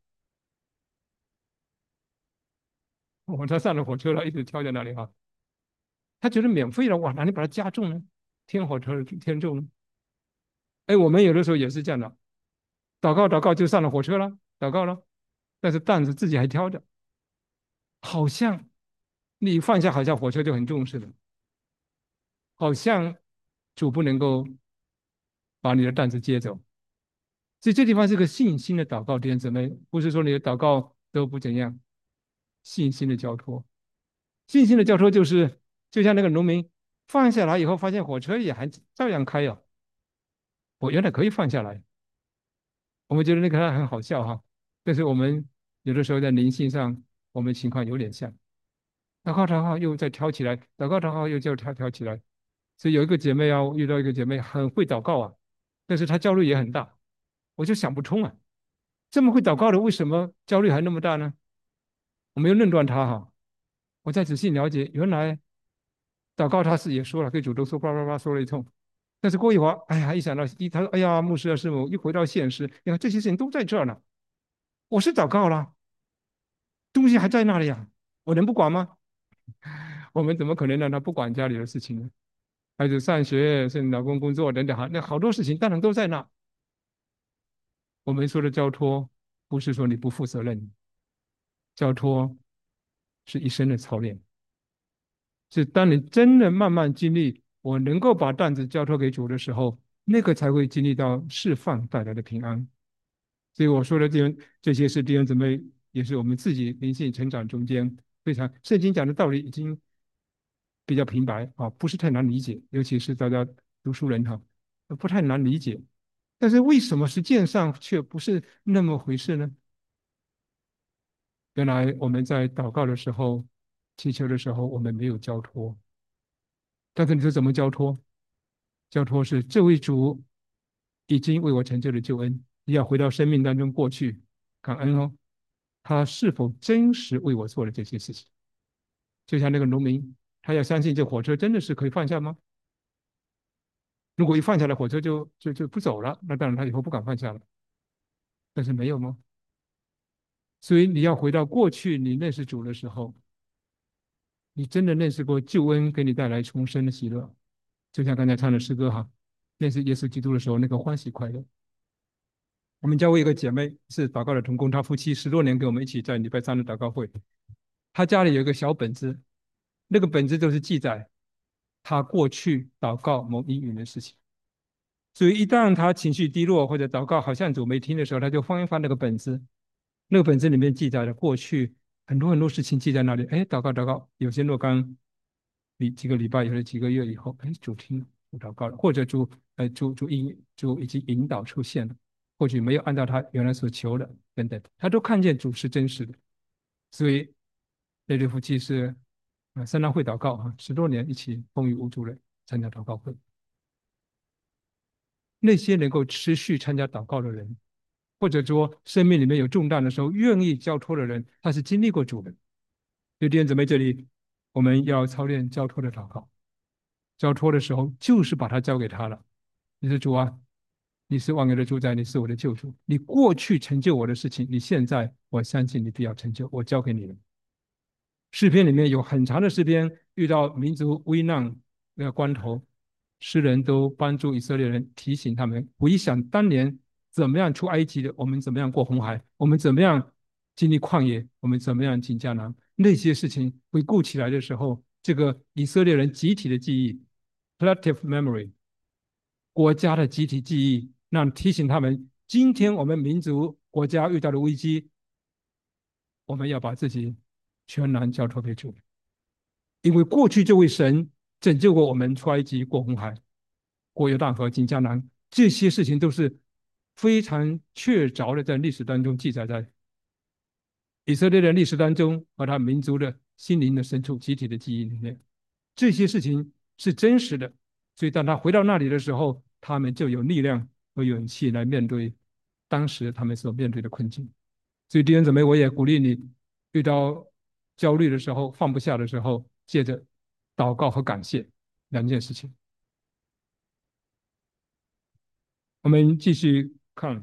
他上了火车了，一直挑在那里哈。他觉得免费了，哇，哪里把它加重呢？添火车添重呢？哎，我们有的时候也是这样的，祷告祷告就上了火车了，祷告了，但是担子自己还挑着，好像你放下，好像火车就很重似的，好像主不能够把你的担子接走。所以这地方是个信心的祷告，弟兄姊妹，不是说你的祷告都不怎样，信心的交托，信心的交托就是就像那个农民放下来以后，发现火车也还照样开呀、我原来可以放下来，我们觉得那个很好笑哈，但是我们有的时候在灵性上，我们情况有点像，祷告祷告又再挑起来，祷告祷告又叫挑起来。所以有一个姐妹啊，我遇到一个姐妹很会祷告啊，但是她焦虑也很大，我就想不通啊，这么会祷告的，为什么焦虑还那么大呢？我没有论断她哈，我再仔细了解，原来祷告她是也说了，对主都说叭叭叭说了一通，但是过一会儿，哎呀，一想到她说，哎呀，牧师啊，师母，一回到现实，你看这些事情都在这儿呢，我是祷告了，东西还在那里呀，我能不管吗？我们怎么可能让他不管家里的事情呢？孩子上学，甚至老公工作等等哈，那好多事情当然都在那。我们说的交托，不是说你不负责任，交托是一生的操练，是当你真的慢慢经历，我能够把担子交托给主的时候，那个才会经历到释放带来的平安。所以我说的这些是弟兄姊妹，也是我们自己灵性成长中间非常圣经讲的道理已经比较平白啊，不是太难理解，尤其是大家读书人哈，不太难理解。但是为什么实践上却不是那么回事呢？原来我们在祷告的时候、祈求的时候，我们没有交托。但是你说怎么交托？交托是这位主已经为我成就了救恩，你要回到生命当中过去感恩哦。他是否真实为我做了这些事情？就像那个农民，他要相信这火车真的是可以放下吗？如果一放下来，火车就不走了，那当然他以后不敢放下了。但是没有吗？ 所以你要回到过去，你认识主的时候，你真的认识过救恩给你带来重生的喜乐，就像刚才唱的诗歌哈，认识耶稣基督的时候那个欢喜快乐。我们教会有个姐妹是祷告的同工，她夫妻10多年跟我们一起在礼拜三的祷告会，她家里有一个小本子，那个本子都是记载她过去祷告某一云的事情。所以一旦她情绪低落或者祷告好像主没听的时候，她就翻一翻那个本子，那个本子里面记载了过去很多很多事情记在那里。哎，祷告祷告，有些若干几个礼拜，有的几个月以后，哎，主听主祷告了，或者主已经引导出现了，或许没有按照他原来所求的等等，他都看见主是真实的。所以那对夫妻是三堂会祷告啊，10多年一起风雨无阻的参加祷告会。那些能够持续参加祷告的人，或者说生命里面有重担的时候愿意交托的人，他是经历过主的。所以弟兄姊妹，这里我们要操练交托的祷告。交托的时候，就是把它交给他了。你说主啊，你是万有的主宰，你是我的救主。你过去成就我的事情，你现在我相信你必要成就，我交给你了。诗篇里面有很长的诗篇，遇到民族危难那个关头，诗人都帮助以色列人，提醒他们回想当年怎么样出埃及的，我们怎么样过红海，我们怎么样经历旷野，我们怎么样进迦南，那些事情回顾起来的时候，这个以色列人集体的记忆 （collective memory），国家的集体记忆，让提醒他们，今天我们民族国家遇到的危机，我们要把自己全然交托给主。因为过去这位神拯救过我们出埃及、过红海、过约旦河、进迦南，这些事情都是非常确凿的在历史当中记载在以色列的历史当中和他民族的心灵的深处、集体的记忆里面。这些事情是真实的，所以当他回到那里的时候，他们就有力量和勇气来面对当时他们所面对的困境。所以弟兄姊妹，我也鼓励你，遇到焦虑的时候、放不下的时候，借着祷告和感谢2件事情。我们继续看，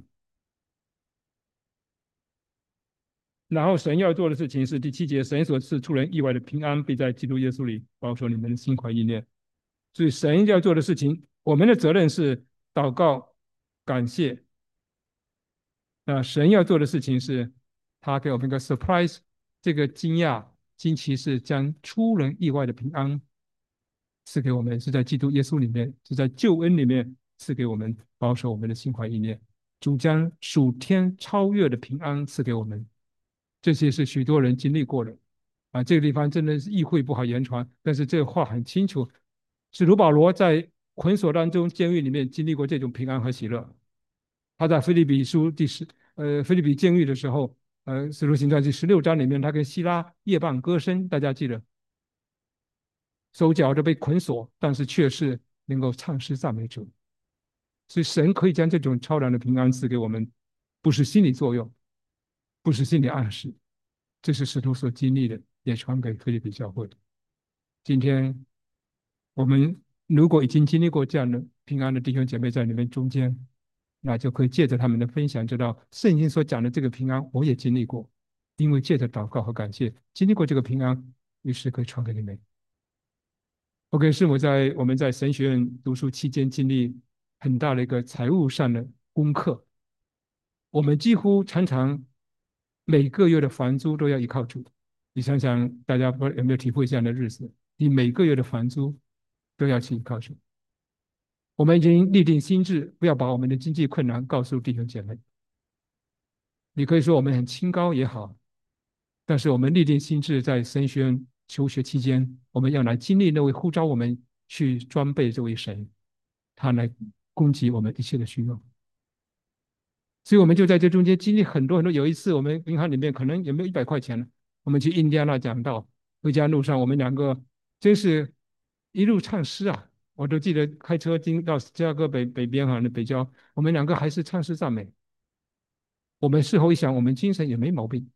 然后神要做的事情是第7节，神所赐出人意外的平安，必在基督耶稣里保守你们的心怀意念。所以神要做的事情，我们的责任是祷告、感谢。那神要做的事情是，他给我们一个 surprise，这个惊讶、惊奇是将出人意外的平安赐给我们，是在基督耶稣里面，是在救恩里面赐给我们，保守我们的心怀意念。主将属天超越的平安赐给我们，这些是许多人经历过的。啊，这个地方真的是意会不好言传，但是这话很清楚。使徒保罗在捆锁当中、监狱里面经历过这种平安和喜乐。他在腓立比监狱的时候，使徒行传第16章里面，他跟希拉夜半歌声，大家记得，手脚都被捆锁，但是却是能够唱诗赞美主。所以神可以将这种超然的平安赐给我们，不是心理作用，不是心理暗示，这是使徒所经历的，也传给腓立比教会。今天我们如果已经经历过这样的平安的弟兄姐妹在你们中间，那就可以借着他们的分享，知道圣经所讲的这个平安，我也经历过，因为借着祷告和感谢，经历过这个平安，于是可以传给你们。OK，是我们在神学院读书期间经历很大的一个财务上的功课。我们几乎常常每个月的房租都要依靠主。你想想，大家不知道有没有体会这样的日子？你每个月的房租都要去依靠主。我们已经立定心志，不要把我们的经济困难告诉弟兄姐妹。你可以说我们很清高也好，但是我们立定心志，在神学院求学期间，我们要来经历那位呼召我们去装备这位神，他来供给我们一切的需要。所以我们就在这中间经历很多很多。有一次，我们银行里面可能也没有100块钱了，我们去印第安纳讲道，回家路上我们两个真是一路唱诗啊！我都记得开车经到芝加哥北边哈的北郊，我们两个还是唱诗赞美。我们事后一想，我们精神也没毛病，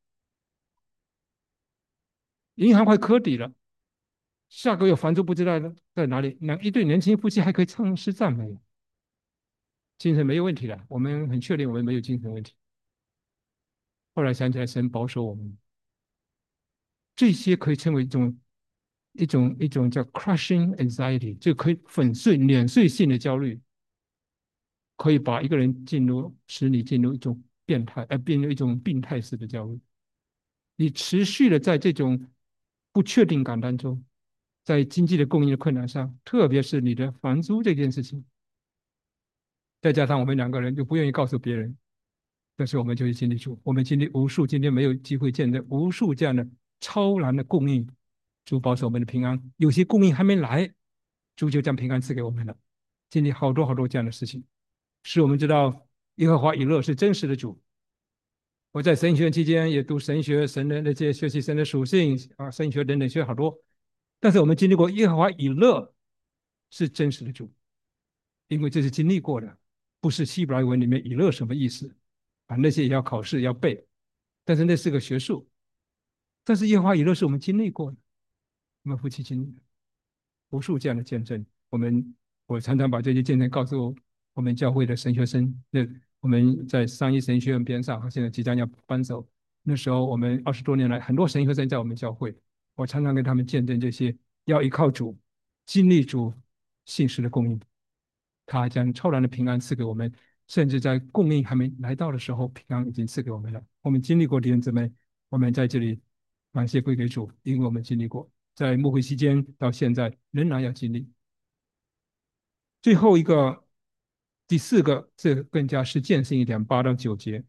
银行快磕底了，下个月房租不知道在哪里，一对年轻夫妻还可以唱诗赞美，精神没有问题了。我们很确定我们没有精神问题。 后来想起来，神保守我们，这些可以称为一种叫 crushing anxiety，就可以粉碎、碾碎性的焦虑，可以把一个人使你进入一种变态，变入一种病态式的焦虑。你持续的在这种不确定感当中，在经济的供应的困难上，特别是你的房租这件事情，再加上我们两个人就不愿意告诉别人，但是我们就会经历主，我们经历无数，今天没有机会见证无数这样的超然的供应，主保守我们的平安。有些供应还没来，主就将平安赐给我们了。经历好多好多这样的事情，使我们知道耶和华以勒是真实的主。我在神学院期间也读神学、神的那些学习神的属性啊，神学等等学好多。但是我们经历过耶和华以勒是真实的主，因为这是经历过的，不是希伯来文里面以勒什么意思啊，那些也要考试要背，但是那是个学术。但是耶和华以勒是我们经历过的，我们夫妻经历的无数这样的见证。我常常把这些见证告诉我们教会的神学生。那我们在上一神学院边上，现在即将要搬走。那时候我们20多年来，很多神学生在我们教会，我常常跟他们见证这些要依靠主，经历主信实的供应，他将超然的平安赐给我们，甚至在供应还没来到的时候，平安已经赐给我们了。我们经历过弟兄姊妹，我们在这里感谢归给主，因为我们经历过，在牧会期间到现在仍然要经历。最后一个，第四个，这个更加实践性一点，8到9节，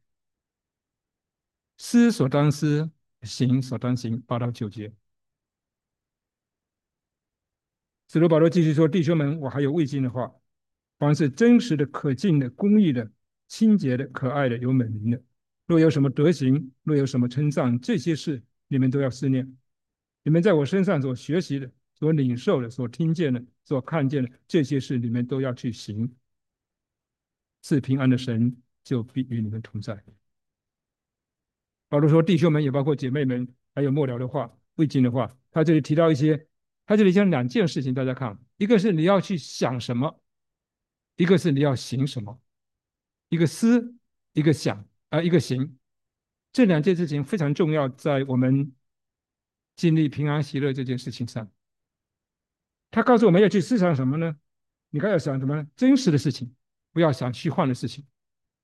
思所当思，行所当行，8到9节。使徒保罗继续说：弟兄们，我还有未尽的话，凡是真实的、可敬的、公义的、清洁的、可爱的、有美名的，若有什么德行，若有什么称赞，这些事你们都要思念。你们在我身上所学习的、所领受的、所听见的、所看见的，这些事你们都要去行。赐平安的神就必与你们同在。保罗说：“弟兄们，也包括姐妹们，还有末了的话、未尽的话。”他这里提到一些，他这里讲两件事情，大家看，一个是你要去想什么，一个是你要行什么，一个思，一个想，一个行。这两件事情非常重要，在我们经历平安喜乐这件事情上。他告诉我们要去思想什么呢？你该要想什么？真实的事情，不要想虚幻的事情。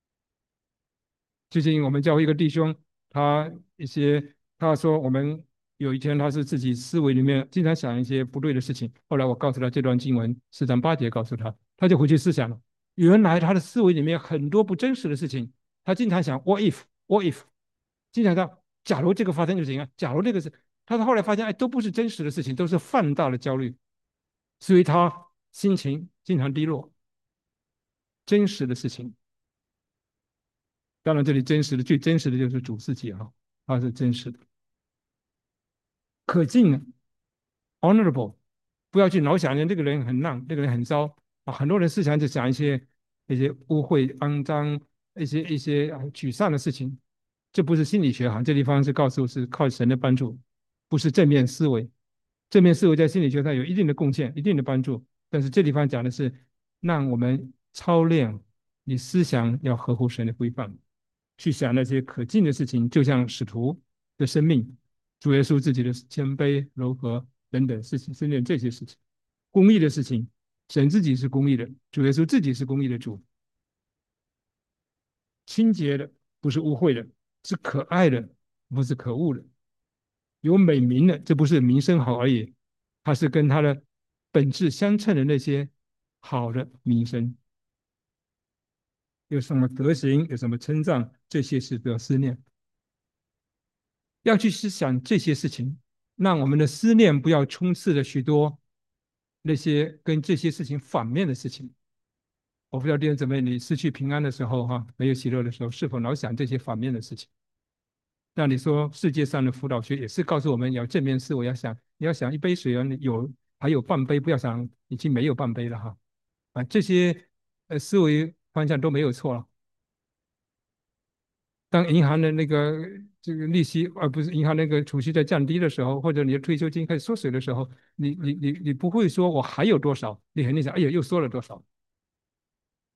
最近我们教会一个弟兄，他他说我们有一天他是自己思维里面经常想一些不对的事情，后来我告诉他这段经文4章8节，告诉他，他就回去思想了。原来他的思维里面很多不真实的事情，他经常想 what if，经常到假如这个发生就行啊，假如这个是，他后来发现哎都不是真实的事情，都是放大了焦虑，所以他心情经常低落。真实的事情。当然，这里最真实的就是主自己啊，他是真实的、可敬的 （honorable）。不要去老想着这个人很烂，这个人很糟啊。很多人思想就想一些污秽、肮脏、一些沮丧的事情。这不是心理学哈，这地方是告诉是靠神的帮助，不是正面思维。正面思维在心理学上有一定的贡献、一定的帮助，但是这地方讲的是让我们操练你思想要合乎神的规范。去想那些可敬的事情，就像使徒的生命，主耶稣自己的谦卑、柔和等等事情，思念这些事情，公义的事情，神自己是公义的，主耶稣自己是公义的主，清洁的不是污秽的，是可爱的，不是可恶的，有美名的，这不是名声好而已，它是跟它的本质相称的那些好的名声。有什么德行，有什么称赞，这些是得思念。要去思想这些事情，让我们的思念不要充斥着许多那些跟这些事情反面的事情。我不知道弟兄姊妹，你失去平安的时候，没有喜乐的时候，是否老想这些反面的事情？那你说世界上的辅导学也是告诉我们要正面思维，你要想一杯水啊，还有半杯，不要想已经没有半杯了这些思维方向都没有错了。当银行的这个利息，而不是银行那个储蓄在降低的时候，或者你的退休金开始缩水的时候，你不会说我还有多少，你肯定想，哎呀，又缩了多少。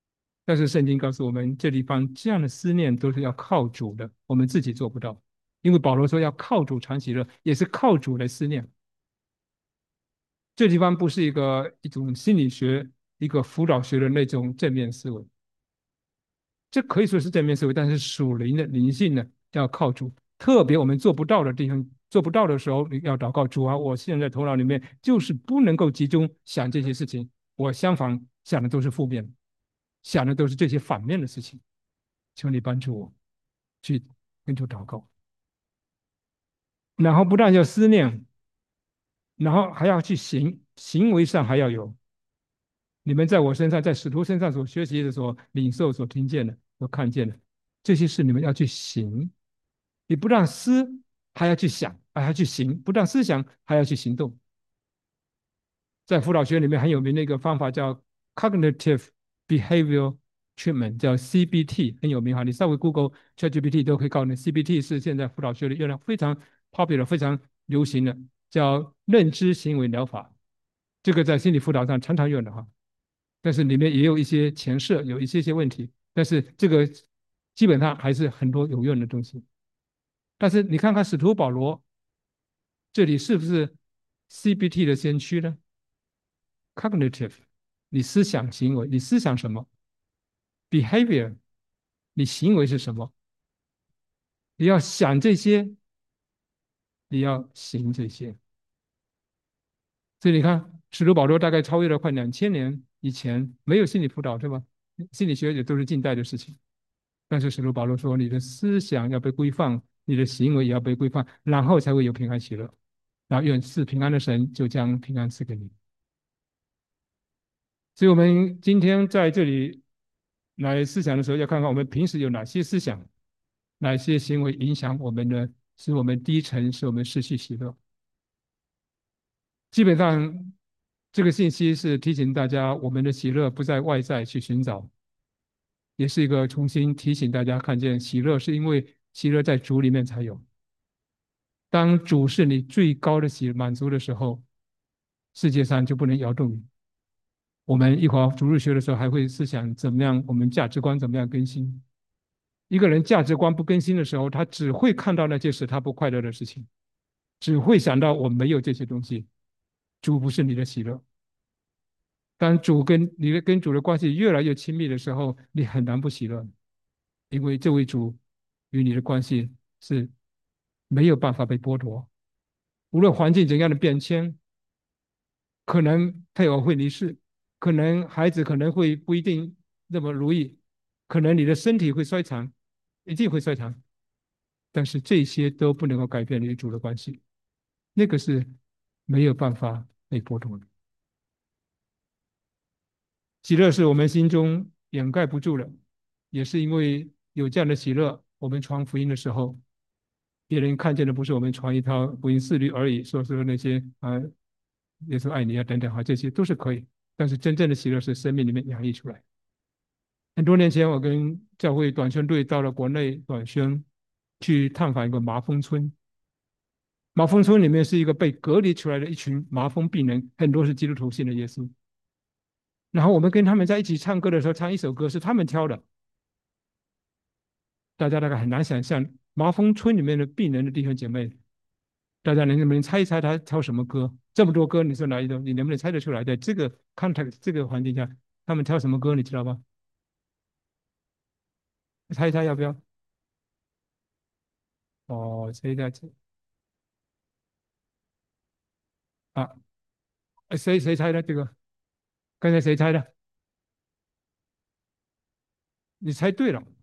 但是圣经告诉我们，这地方这样的思念都是要靠主的，我们自己做不到。因为保罗说要靠主常喜乐，也是靠主来思念。这地方不是一种心理学、一个辅导学的那种正面思维，这可以说是正面思维，但是属灵的灵性呢，要靠主。特别我们做不到的地方，做不到的时候，你要祷告主啊！我现在头脑里面就是不能够集中想这些事情，我相反想的都是负面的，想的都是这些反面的事情。求你帮助我去跟主祷告，然后不但要思念，然后还要去行，行为上还要有。你们在我身上，在使徒身上所学习的、所领受、所听见的、所看见的，这些事你们要去行。你不但思，还要去想，还要去行；不但思想，还要去行动。在辅导学里面很有名的一个方法叫 Cognitive Behavioral Treatment，叫 CBT，很有名哈。你稍微 Google ChatGPT 都可以告诉你，CBT 是现在辅导学里用的非常 popular、非常流行的，叫认知行为疗法。这个在心理辅导上常常用的哈。但是里面也有一些前设，有一些问题，但是这个基本上还是很多有用的东西。但是你看看使徒保罗这里是不是 CBT 的先驱呢？Cognitive，你思想行为，你思想什么？Behavior，你行为是什么？你要想这些，你要行这些。所以你看，使徒保罗大概超越了快2000年以前，没有心理辅导，对吧？心理学也都是近代的事情。但是使徒保罗说，你的思想要被规范，你的行为也要被规范，然后才会有平安喜乐。然后愿赐平安的神就将平安赐给你。所以，我们今天在这里来思想的时候，要看看我们平时有哪些思想，哪些行为影响我们的，使我们低沉，使我们失去喜乐。基本上，这个信息是提醒大家，我们的喜乐不在外在去寻找，也是一个重新提醒大家看见喜乐是因为喜乐在主里面才有。当主是你最高的满足的时候，世界上就不能摇动你。我们一会儿主日学的时候还会思想怎么样，我们价值观怎么样更新。一个人价值观不更新的时候，他只会看到那些使他不快乐的事情，只会想到我没有这些东西，主不是你的喜乐。当主跟你的跟主的关系越来越亲密的时候，你很难不喜乐，因为这位主与你的关系是没有办法被剥夺。无论环境怎样的变迁，可能配偶会离世，可能孩子可能会不一定那么如意，可能你的身体会衰残，一定会衰残，但是这些都不能够改变你与主的关系，那个是没有办法被剥夺的。喜乐是我们心中掩盖不住的，也是因为有这样的喜乐，我们传福音的时候，别人看见的不是我们传一套福音四律而已，说那些耶稣爱你啊等等哈，这些都是可以，但是真正的喜乐是生命里面洋溢出来。很多年前，我跟教会短宣队到了国内短宣，去探访一个麻风村。麻风村里面是一个被隔离出来的一群麻风病人，很多是基督徒信的耶稣。然后我们跟他们在一起唱歌的时候，唱一首歌是他们挑的，大家大概很难想象麻风村里面的病人的弟兄姐妹，大家能不能猜一猜他挑什么歌？这么多歌，你说哪一种？你能不能猜得出来？在这个 context 这个环境下，他们挑什么歌？你知道吗？猜一猜要不要？哦，猜一猜啊？谁猜的这个？刚才谁猜的？你猜对了。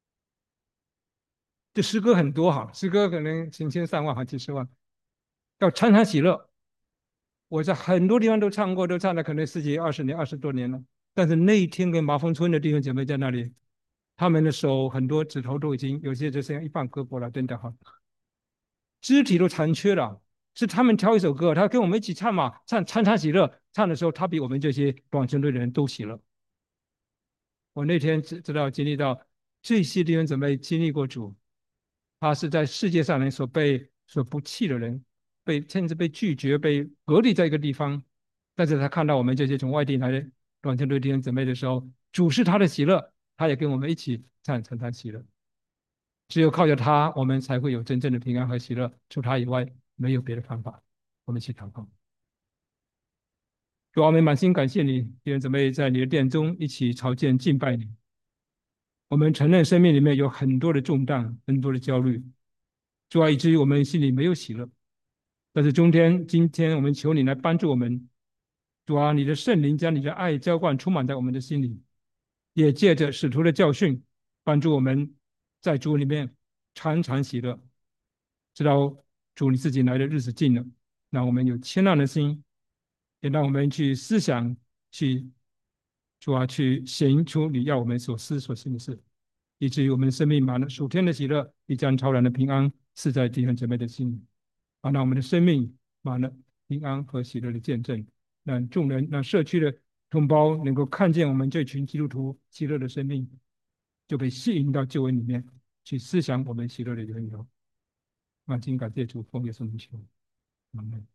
这诗歌很多哈，诗歌可能成千上万，好几十万。叫常常喜乐，我在很多地方都唱过，都唱了可能十几、20年、20多年了。但是那一天跟麻风村的弟兄姐妹在那里，他们的手很多指头都已经有些只剩下一半胳膊了，真的哈，肢体都残缺了。是他们挑一首歌，他跟我们一起唱嘛，唱常喜乐。唱的时候，他比我们这些短宣队的人都喜乐。我那天知道经历到这些弟兄姊妹经历过主，他是在世界上人所不弃的人，甚至被拒绝、被隔离在一个地方，但是他看到我们这些从外地来的短宣队弟兄姊妹的时候， 主是他的喜乐，他也跟我们一起承担喜乐。只有靠着他，我们才会有真正的平安和喜乐。除他以外，没有别的方法。我们一起祷告。主啊，我们满心感谢你，弟兄姊妹在你的殿中一起朝见敬拜你。我们承认生命里面有很多的重担，很多的焦虑，主啊，以至于我们心里没有喜乐。但是今天我们求你来帮助我们，主啊，你的圣灵将你的爱浇灌充满在我们的心里，也借着使徒的教训，帮助我们在主里面常常喜乐，直到主你自己来的日子近了，让我们有谦让的心，也让我们去思想，去主啊，去行出你要我们所思所行的事，以至于我们的生命满了属天的喜乐，必将超然的平安赐在弟兄姐妹的心里，啊，让我们的生命满了平安和喜乐的见证，让众人、让社区的同胞能够看见我们这群基督徒喜乐的生命，就被吸引到救恩里面去思想我们喜乐的缘由。满心感谢主，奉耶稣名求，阿门。